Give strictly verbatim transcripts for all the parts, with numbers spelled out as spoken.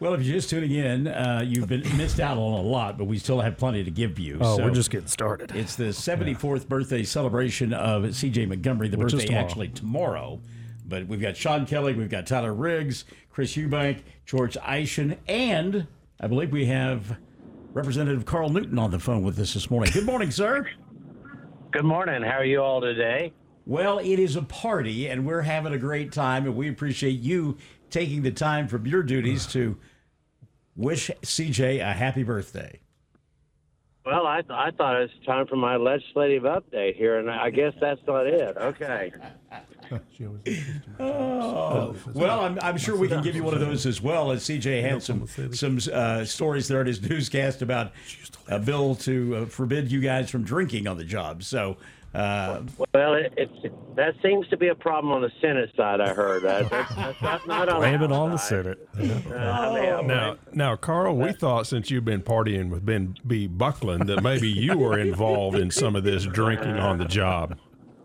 Well, if you're just tuning in, uh, you've been missed out on a lot, but we still have plenty to give you. Oh, so we're just getting started. It's the seventy-fourth yeah. birthday celebration of C J Montgomery. The Which birthday actually tomorrow. But we've got Sean Kelly, we've got Tyler Riggs, Chris Eubank, George Eischen, and I believe we have Representative Carl Newton on the phone with us this morning. Good morning, sir. Good morning. How are you all today? Well, it is a party, and we're having a great time, and we appreciate you taking the time from your duties to wish C J a happy birthday. Well, I, th- I thought it was time for my legislative update here, and I guess that's not it. Okay. oh, well, I'm, I'm sure we can give you one of those as well, as C J had some some uh, stories there at his newscast about a bill to uh, forbid you guys from drinking on the job. So, uh, well, it, it's that seems to be a problem on the Senate side. I heard that. That's, that's not, not on Blame the it on the side. Senate. Uh, oh. Now, now, Carl, we thought since you've been partying with Ben B. Buckland that maybe you were involved in some of this drinking on the job.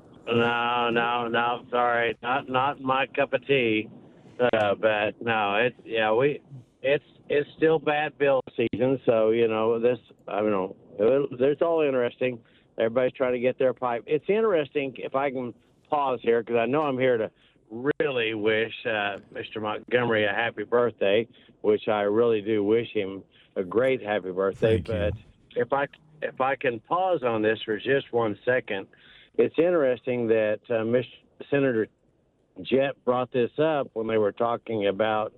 No, no, no. Sorry, not not my cup of tea. Uh, but no, it's yeah, we it's it's still bad bill season. So you know this. I don't know. It's all interesting. Everybody's trying to get their pipe. It's interesting if I can pause here because I know I'm here to really wish uh, Mister Montgomery a happy birthday, which I really do wish him a great happy birthday. Thank but you. if I if I can pause on this for just one second. It's interesting that uh, Mister Senator Jett brought this up when they were talking about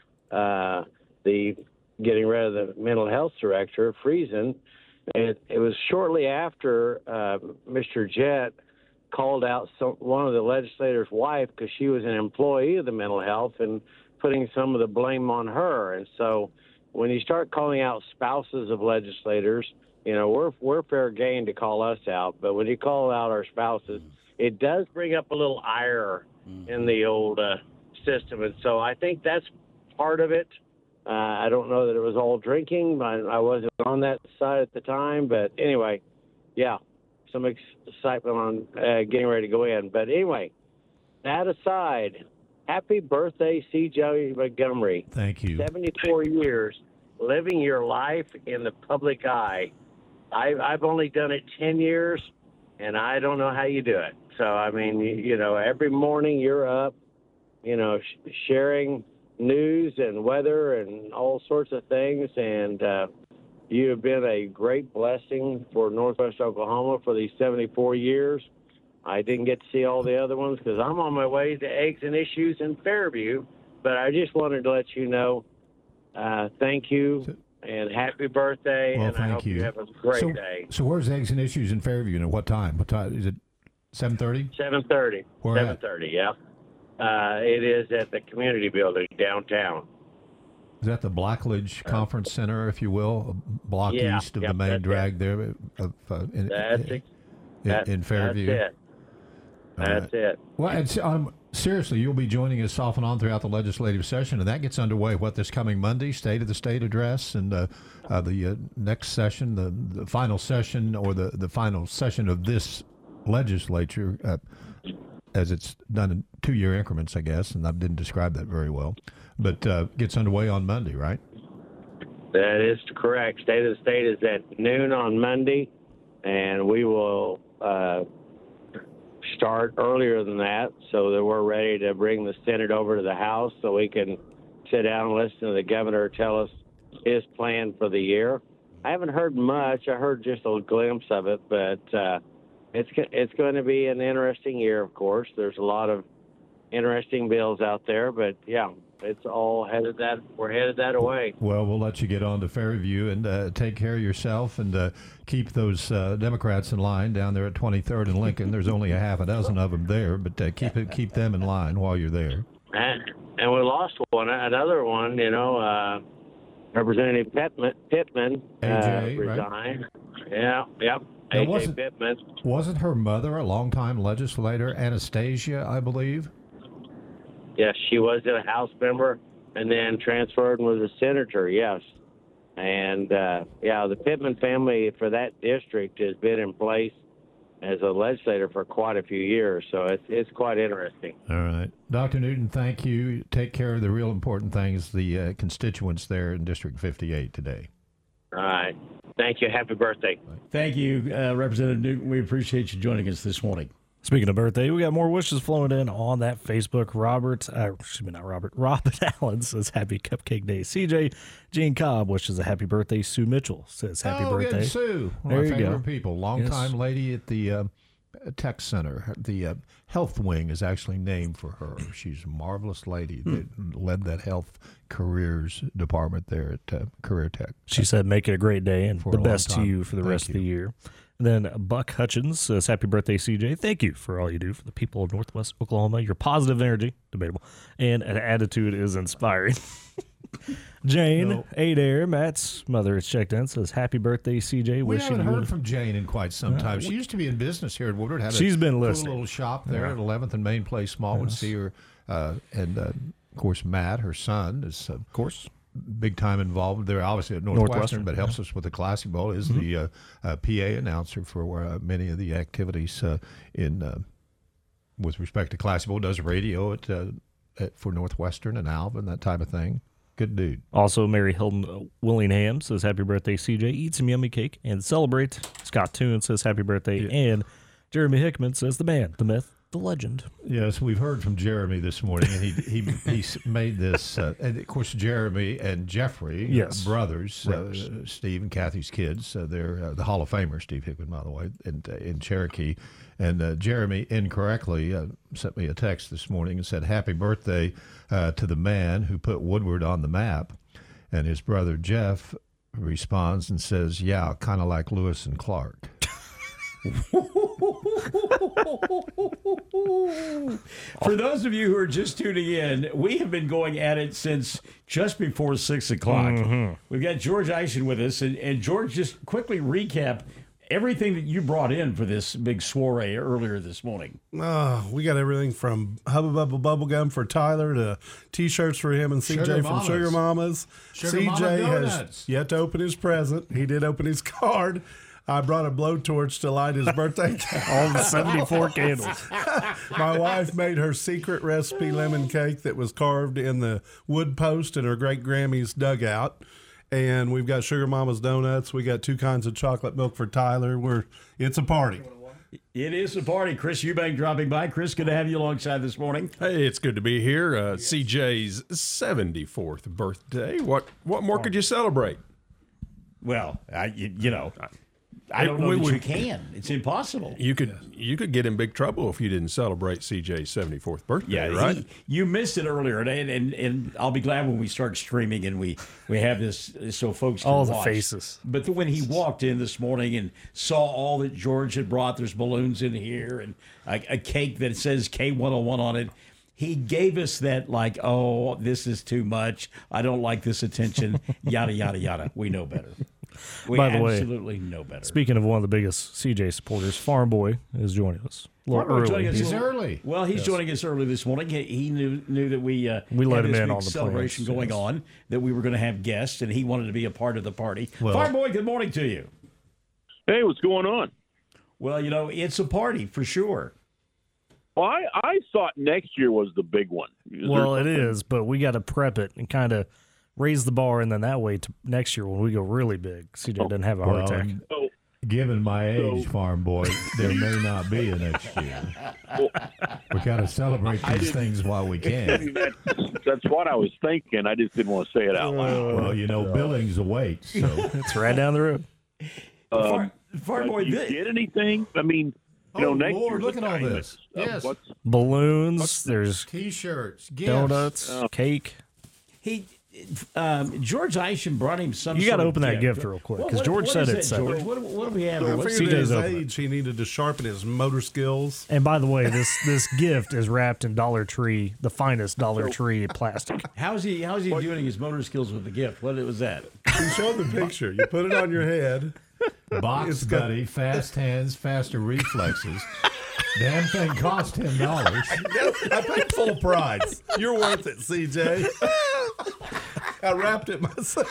uh, the getting rid of the mental health director, Friesen. It, it was shortly after uh, Mister Jett called out some, one of the legislators' wife because she was an employee of the mental health and putting some of the blame on her. And so when you start calling out spouses of legislators, you know, we're we're fair game to call us out, but when you call out our spouses, it does bring up a little ire mm. in the old uh, system, and so I think that's part of it. Uh, I don't know that it was all drinking. I, I wasn't on that side at the time, but anyway, yeah, some excitement on uh, getting ready to go in. But anyway, that aside, happy birthday, C J Montgomery. Thank you. seventy-four years living your life in the public eye. I, I've only done it ten years, and I don't know how you do it. So, I mean, you, you know, every morning you're up, you know, sh- sharing news and weather and all sorts of things, and uh, you have been a great blessing for Northwest Oklahoma for these seventy-four years. I didn't get to see all the other ones because I'm on my way to Eggs and Issues in Fairview, but I just wanted to let you know, uh, thank you. And happy birthday, well, and I hope you. you have a great so, day. So where's Eggs and Issues in Fairview, and at what time? What time? Is it seven thirty? seven thirty. seven thirty, yeah. Uh, it is at the community building downtown. Is that the Blackledge uh, Conference Center, if you will, a block yeah, east of yep, the main drag it. there of, uh, in, that's in, it. in, That, in Fairview? That's it. That's right. it. Well, it's, um, seriously, you'll be joining us off and on throughout the legislative session, and that gets underway, what, this coming Monday, State of the State address, and uh, uh, the uh, next session, the, the final session, or the, the final session of this legislature, uh, as it's done in two-year increments, I guess, and I didn't describe that very well, but uh, gets underway on Monday, right? That is correct. State of the State is at noon on Monday, and we will uh, start earlier than that so that we're ready to bring the Senate over to the House so we can sit down and listen to the governor tell us his plan for the year. I haven't heard much. I heard just a glimpse of it, but uh, it's it's going to be an interesting year, of course. There's a lot of interesting bills out there, but yeah, it's all headed that we're headed that away. Well, we'll let you get on to Fairview and uh, take care of yourself and uh, keep those uh, Democrats in line down there at twenty-third and Lincoln. There's only a half a dozen of them there, but uh, keep it, keep them in line while you're there. And, and we lost one, another one, you know, uh, Representative Pittman, Pittman A J, uh, resigned. Right? Yeah, yep. Now, A J wasn't, Pittman. wasn't her mother a longtime legislator, Anastasia, I believe? Yes, she was a House member and then transferred and was a senator, yes. And, uh, yeah, the Pittman family for that district has been in place as a legislator for quite a few years. So it's it's quite interesting. All right. Doctor Newton, thank you. Take care of the real important things, the uh, constituents there in District fifty-eight today. All right. Thank you. Happy birthday. Thank you, uh, Representative Newton. We appreciate you joining us this morning. Speaking of birthday, we got more wishes flowing in on that Facebook. Robert, uh, excuse me, not Robert, Robert Allen says happy Cupcake Day. C J Gene Cobb wishes a happy birthday. Sue Mitchell says happy oh, birthday. Good Sue, one there of my you favorite go. people, longtime Yes. lady at the uh, tech center. The uh, health wing is actually named for her. She's a marvelous lady that led that health careers department there at uh, Career Tech. She said, make it a great day and For the a long best to time. you for the Thank rest of the you. year. And then Buck Hutchins says, happy birthday, C J. Thank you for all you do for the people of Northwest Oklahoma. Your positive energy, debatable, and an attitude is inspiring. Jane, No. Adair, Matt's mother is checked in, says, happy birthday, C J. We Wishing haven't you heard from Jane in quite some time. She used to be in business here at Woodward. Had a She's been cool listening. little shop there Yeah. at eleventh and Main Place. Small would see her, uh, and uh, of course Matt, her son, is uh, Of course. big time involved. They're obviously at Northwestern, Northwestern, but helps us with the Classic Bowl. Is Mm-hmm. the uh, uh, P A announcer for uh, many of the activities uh, in uh, with respect to Classic Bowl. Does radio at, uh, at for Northwestern and Alvin, that type of thing. Good dude. Also, Mary Hilton Willingham says, happy birthday, C J. Eat some yummy cake and celebrate. Scott Toon says, happy birthday. And Jeremy Hickman says, the man, the myth, the legend. Yes, we've heard from Jeremy this morning, and he he he s- made this. Uh, and of course, Jeremy and Jeffrey, Yes. brothers, Brothers. Uh, Steve and Kathy's kids. Uh, they're uh, the Hall of Famer, Steve Hickman, by the way, in, uh, in Cherokee. And uh, Jeremy incorrectly uh, sent me a text this morning and said, "Happy birthday uh, to the man who put Woodward on the map." And his brother Jeff responds and says, "Yeah, kind of like Lewis and Clark." For those of you who are just tuning in, we have been going at it since just before six o'clock. We've got George Eisen with us, and, and George, just quickly recap everything that you brought in for this big soiree earlier this morning. Uh, we got everything from Hubba Bubba Bubblegum for Tyler to T-shirts for him and C J Sugar from Mamas. Sugar Mamas. Sugar C J Mama has Donuts. yet to open his present. He did open his card. I brought a blowtorch to light his birthday cake. All the seventy-four candles. My wife made her secret recipe lemon cake that was carved in the wood post in her great Grammy's dugout. And we've got Sugar Mama's donuts. We got two kinds of chocolate milk for Tyler. We're it's a party. It is a party. Chris Eubank dropping by. Chris, good to have you alongside this morning. Hey, it's good to be here. Uh, C J's seventy-fourth birthday. What what more could you celebrate? Well, I, you, you know, I don't know We that would- you can. It's impossible. You could you could get in big trouble if you didn't celebrate C J's seventy-fourth birthday, Yeah, right? he- you missed it earlier, and, and and I'll be glad when we start streaming and we, we have this so folks can All the watch. faces. But when he walked in this morning and saw all that George had brought, there's balloons in here and a, a cake that says K one oh one on it. He gave us that like, oh, this is too much. I don't like this attention. Yada yada yada. We know better. We By the way, absolutely know better. Speaking of one of the biggest C J supporters, Farm Boy is joining us. A little Farm Boy early. joining us He's a little- early. Well, he's joining us early this morning. He, he knew knew that we uh, We let had him this in big on the celebration plans, going yes. on, that we were going to have guests, and he wanted to be a part of the party. Well- Farm Boy, good morning to you. Hey, what's going on? Well, you know, it's a party for sure. Well, I, I thought next year was the big one. Is Well, there- it is, but we got to prep it and kind of raise the bar, and then that way to next year when we go really big, C J doesn't have a heart Well, attack. and So, given my age, So- farm boy, there may not be a next year. We got to celebrate these things while we can. that's, that's what I was thinking. I just didn't want to say it out loud. Well, you know, Billings awaits. So It's right down the road. Farm, Farm Uh, Boy, you thi- get anything? I mean, you know, Oh, next Lord, year's look a at all diamond. this. Uh, Yes. What's, Balloons, there's T-shirts, gifts. donuts, Oh. cake. he, um, George Eisen brought him some. You got gotta to open that gift real quick, Well, 'cause what- George what said is it, that, so- George? What, what do we have? I here? What's- figured at C J's his open it. age, he needed to sharpen his motor skills. And by the way, this this gift is wrapped in Dollar Tree, the finest Dollar Tree plastic. How's he? How's he doing his motor skills with the gift? What was that? He showed the picture. You put it on your head. Box It's got- buddy, fast hands, faster reflexes. Damn thing cost ten dollars. I paid full price. You're worth it, C J. I wrapped it myself.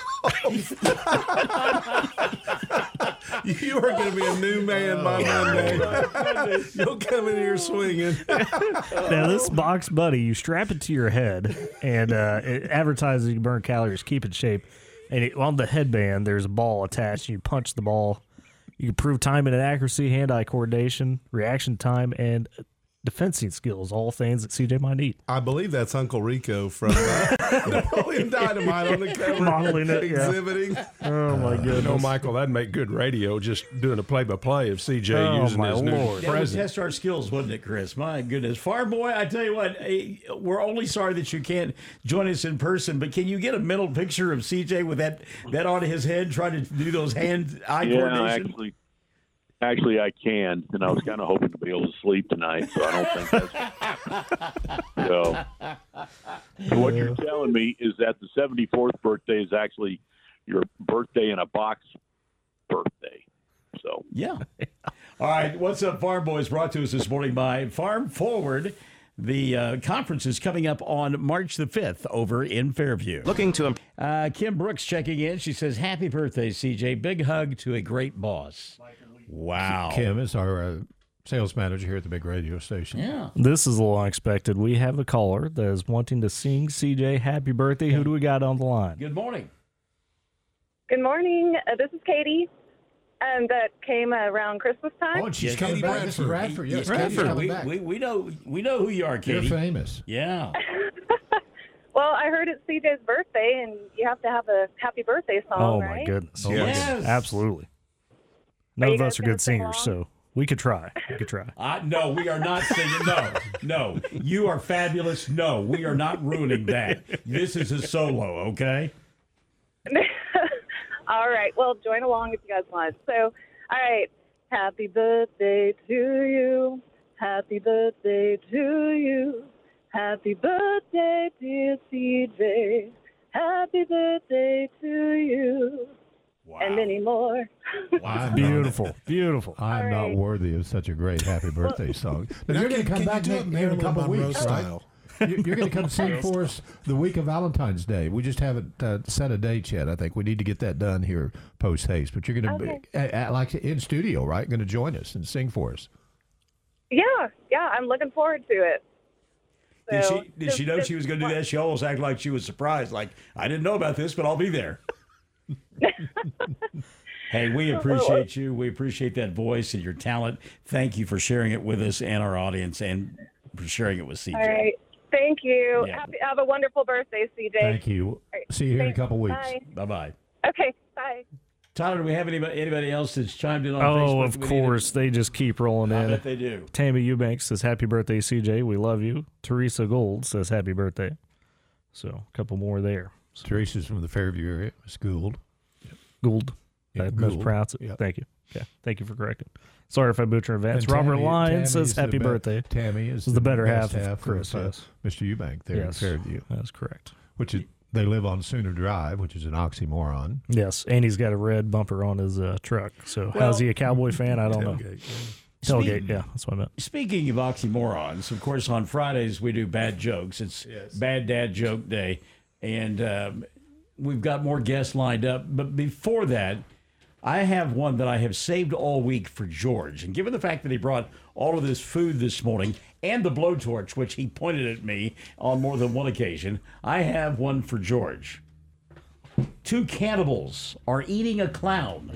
You are going to be a new man by Monday. You'll come in here swinging. Now, this box buddy, you strap it to your head, and uh, it advertises you burn calories, keep in shape. And it, on the headband, there's a ball attached. You punch the ball. You can prove timing and accuracy, hand-eye coordination, reaction time, and defensing skills, all things that C J might need. I believe that's Uncle Rico from uh, Napoleon Dynamite on the cover. Modeling it, yeah. Exhibiting. Oh, my goodness. You know, Michael, that'd make good radio, just doing a play-by-play of C J Oh, using my his Lord. new That would present. test our skills, wouldn't it, Chris? My goodness. Farm Boy, I tell you what, eh, we're only sorry that you can't join us in person, but can you get a mental picture of C J with that, that on his head, trying to do those hand-eye Yeah, coordination? actually, actually, I can, and I was kind of hoping to be able to sleep tonight, so I don't think that's so. So what you're telling me is that the seventy-fourth birthday is actually your birthday in a box birthday. So Yeah. All right. What's up, Farm Boys? Brought to us this morning by Farm Forward. The uh, conference is coming up on March the fifth over in Fairview. Looking to imp- Uh, Kim Brooks checking in. She says, happy birthday, C J. Big hug to a great boss. Wow. Kim is our uh, sales manager here at the big radio station. Yeah. This is a little unexpected. We have a caller that is wanting to sing C J happy birthday. Who do we got on the line? Good morning. Good morning. Uh, this is Katie. Um, that came around Christmas time. Oh, and she's Yes, coming Katie back. This is Bradford. Radford. Yes, Bradford, Katie's coming we, back. we, we know we know who you are, You're Katie. famous. Yeah. Well, I heard it's C J's birthday, and you have to have a happy birthday song, Oh, right? my goodness. Oh, my Yes. Yes. Absolutely. None you of guys us are gonna good sing singers, along? so we could try. We could try. Uh, no, we are not singing. No, no. You are fabulous. No, we are not ruining that. This is a solo, okay? All right. Well, join along if you guys want. So, all right. Happy birthday to you. Happy birthday to you. Happy birthday, dear C J. Happy birthday to you. Wow. And many more. I'm Beautiful. Beautiful. Not, I'm All not right. worthy of such a great happy birthday song. Now, Now, you're going can- to come can you back do it in, in a Marilyn couple of Monroe weeks, style? right? You- You're going to come sing for us the week of Valentine's Day. We just haven't uh, set a date yet. I think we need to get that done here post haste. But you're going to Okay. be uh, uh, like in studio, right? Going to join us and sing for us. Yeah, yeah. I'm looking forward to it. Did So, she did she know she was going to do that? She almost acted like she was surprised. Like, I didn't know about this, but I'll be there. Hey, we appreciate you. We appreciate that voice and your talent. Thank you for sharing it with us and our audience, and for sharing it with C J. All right. Thank you. Yeah. Happy, have a wonderful birthday, C J. Thank you. right. See you here in a Thanks. couple weeks. Bye. Bye bye. Okay. Bye. Tyler, do we have anybody anybody else that's chimed in on Oh, Facebook? of that we need to- course. They just keep rolling I in. bet they do. Tammy Eubanks says, happy birthday, C J. We love you. Teresa Gold says, happy birthday. So, a couple more there. So, Teresa's from the Fairview area. It's Gould. Gould. Yeah, I Gould. mispronounced it. Yep. Thank you. Yeah, thank you for correcting. Sorry if I butcher events. And Robert Tammy- Lyons Tammy says, is the happy be- birthday. Tammy is, is the better best half of Chris, uh, yes. Mister Eubank there Yes. in Fairview, That's correct. which is they live on Sooner Drive, which is an oxymoron. Yes, and he's got a red bumper on his uh, truck. So, Well- how's he a Cowboy fan? I don't know. Tailgate, yeah. Tailgate, Speak- yeah, that's what I meant. Speaking of oxymorons, of course, on Fridays we do bad jokes. It's Bad Dad Joke Day, and um, we've got more guests lined up. But before that, I have one that I have saved all week for George. And given the fact that he brought all of this food this morning and the blowtorch, which he pointed at me on more than one occasion, I have one for George. Two cannibals are eating a clown.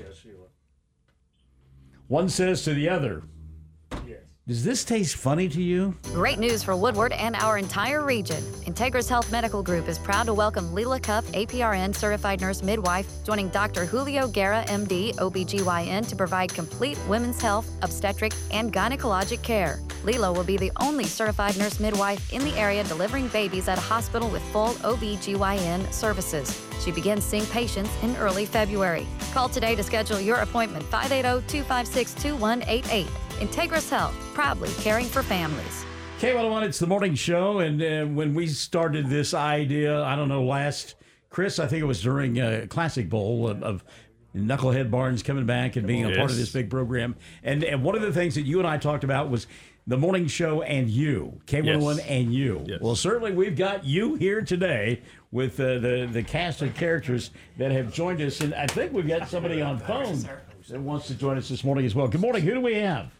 One says to the other, does this taste funny to you? Great news for Woodward and our entire region. Integris Health Medical Group is proud to welcome Leela Cup, A P R N certified nurse midwife, joining Doctor Julio Guerra, M D, O B G Y N, to provide complete women's health, obstetric, and gynecologic care. Leela will be the only certified nurse midwife in the area delivering babies at a hospital with full O B G Y N services. She begins seeing patients in early February. Call today to schedule your appointment, five eight zero, two five six, two one eight eight. Integris Health, proudly caring for families. K one oh one, it's the morning show, and uh, when we started this idea, I don't know, last, Chris, I think it was during uh, Classic Bowl of, of Knucklehead Barnes coming back and being a part of Yes. this big program. And, and one of the things that you and I talked about was the morning show and you, K one oh one Yes. and you. Yes. Well, certainly we've got you here today with uh, the, the cast of characters that have joined us. And I think we've got somebody on phone that wants to join us this morning as well. Good morning. Who do we have?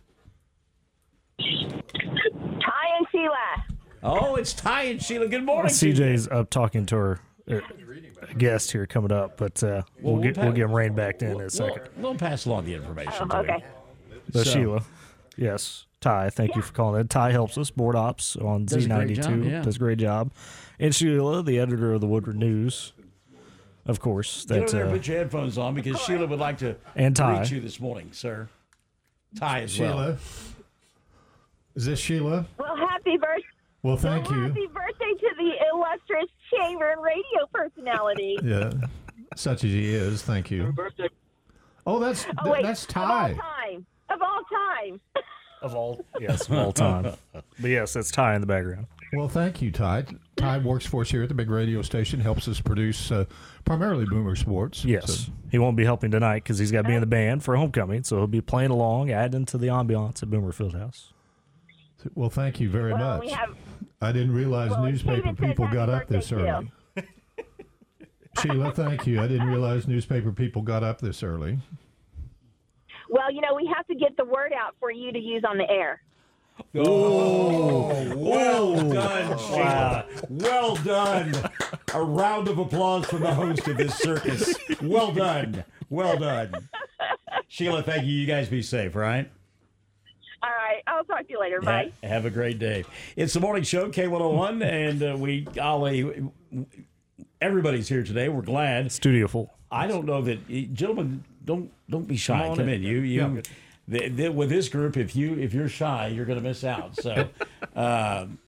Ty and Sheila. Oh, it's Ty and Sheila. Good morning. C J's up talking to her uh, guest here coming up, but uh, we'll, we'll get pa- we'll get him reined back in in a We'll, second. we'll pass along the information. Oh, to okay. her. So, So- Sheila, yes, Ty, thank you for calling in. Ty helps us, board ops on Does a Z great ninety-two. job, yeah. Does a great job. And Sheila, the editor of the Woodward News, of course. Get over That there and uh, put your headphones on because Sheila would like to And Ty. reach you this morning, sir. Ty as well. Sheila, is this Sheila? Well, happy birthday. Well, thank well, you. Happy birthday to the illustrious chamber and radio personality. Yeah, such as he is. Thank you. Oh, that's Oh, th- wait, that's Of all Ty. time. Of all time. of all yes, of all time. But yes, that's Ty in the background. Well, thank you, Ty. Ty works for us here at the big radio station, helps us produce uh, primarily Boomer Sports. Yes, So- he won't be helping tonight because he's got to be in the band for homecoming, so he'll be playing along, adding to the ambiance at Boomer Fieldhouse. well, thank you very Well, much. we have. I didn't realize Well, newspaper David said people happy got up birthday, this early. Sheila, thank you. I didn't realize newspaper people got up this early. Well, you know, we have to get the word out for you to use on the air. Oh, well done, Sheila. Well done. A round of applause for the host of this circus. Well done. Well done. Sheila, thank you. You guys be safe, right? All right. I'll talk to you later. Bye. Ha- have a great day. It's the morning show, K one oh one, and uh, we, golly, everybody's here today. We're glad. Studio full. I don't know that, gentlemen, don't don't be shy. Come on Come in. in. You you. The, the, with this group, if you if you're shy, you're going to miss out. So, um,